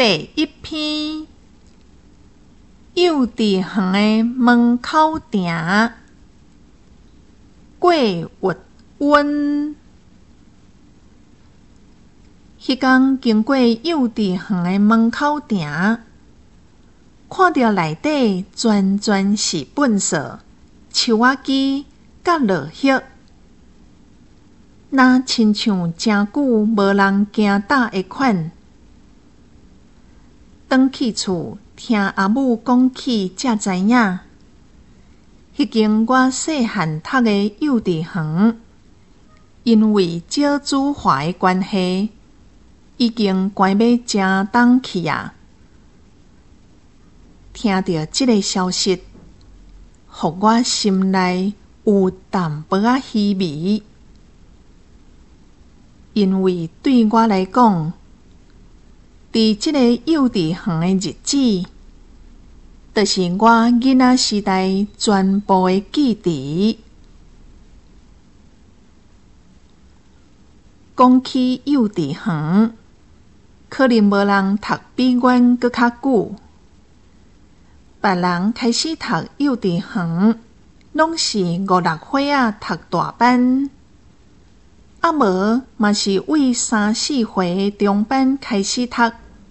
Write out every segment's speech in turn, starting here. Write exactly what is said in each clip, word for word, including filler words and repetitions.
第一篇，幼稚园的门口埕，过月温。迄天经过幼稚园的门口埕，看到内底全全是粪扫、树仔机甲落叶，若亲像真久无人行踏的款。转去厝，听阿母讲起，才知影，迄间我细汉读的幼稚园，因为少子化的关系，已经关要真冬去啊！听到这个消息，互我心内有淡薄仔稀微，因为对我来讲，伫这个幼稚园的日子，就是我囡仔时代全部的记忆。讲起幼稚园，可能无人读比阮搁较久。别人开始读幼稚园，拢是五六岁仔读大班，啊无嘛是为三四岁的中班开始读。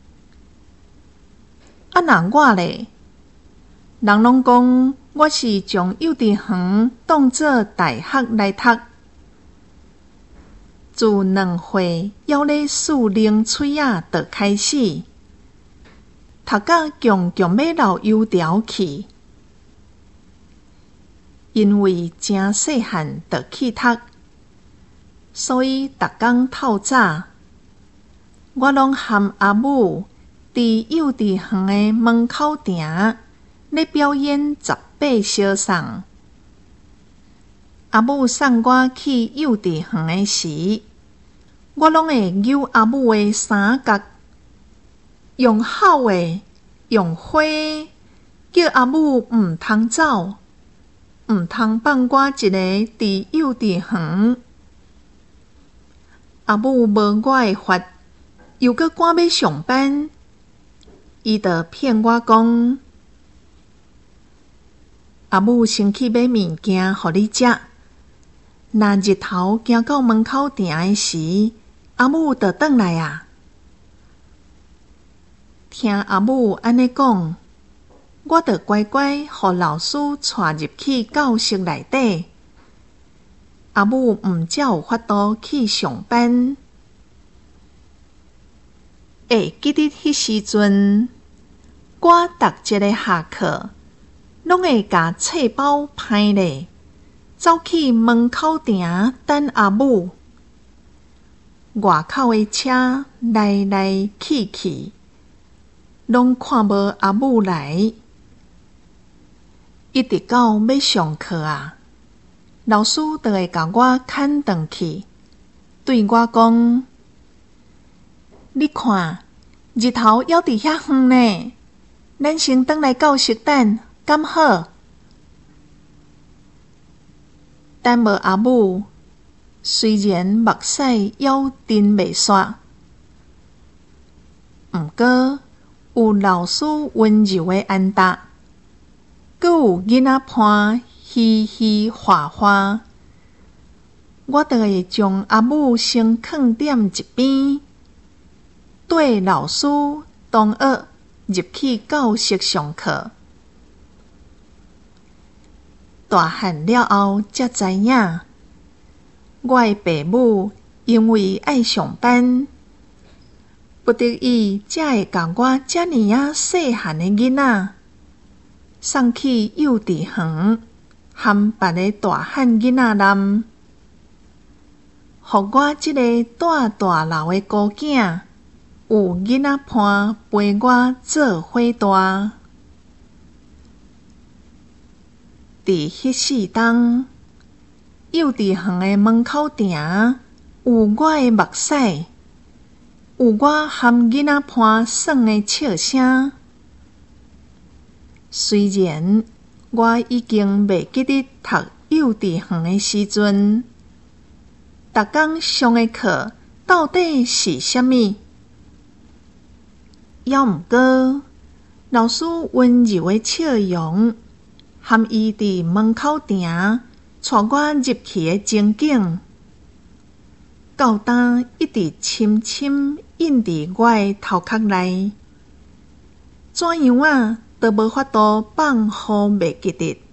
啊，那我咧，人拢讲我是将幼稚园当作大学来读，自两岁还咧漱冷喙仔就开始，读到强强要流油条去。因为真细汉就去读，所以逐工透早，我拢含阿母伫幼稚园的门口埕咧表演十八相送。阿母送我去幼稚园的时，我拢会揪阿母的衫角，用吼的，用花的，叫阿母毋通走，毋通放我一个伫幼稚园。阿母无我的法，又搁赶要上班，伊就骗我讲，阿母先去买物件互你食，若日头行到门口埕的时，阿母就转来啊。听阿母安尼讲，我就乖乖互老师带入去教室内底。阿母毋才有法度去上班。会记得迄时阵，我逐一个下课，拢会甲册包歹咧，走去门口埕等阿母。外口的车来来去去，拢看无阿母来。一直到要上课啊，老师就会甲我牵转去，对我讲：“你看，日头还伫遐远呢，咱先转来教室等，敢好？”等无阿母，虽然目屎还真袂煞，毋过有老师温柔的安答，阁有囡仔伴嘻嘻哈哈，我就会将阿母先囥踮一边，缀老师同学入去教室上课。大汉了后，才知影，我的爸母因为爱上班，不得已才会甲我遮尔啊细汉的囡仔送去幼稚园，和别个大汉囡仔男，互我这个大大老的姑囝有囡仔伴陪我做伙大。伫迄四冬，幼稚园的门口埕有我的目屎，有我和囡仔伴耍的笑声。虽然我已经袂记得读幼稚园的时阵，逐工上的课到底是啥物？ 要毋过，老师温柔的笑容，含伊伫门口埕带我入去的情景，到今一直深深印伫我的头壳内，怎样啊都无法度放乎袂记得。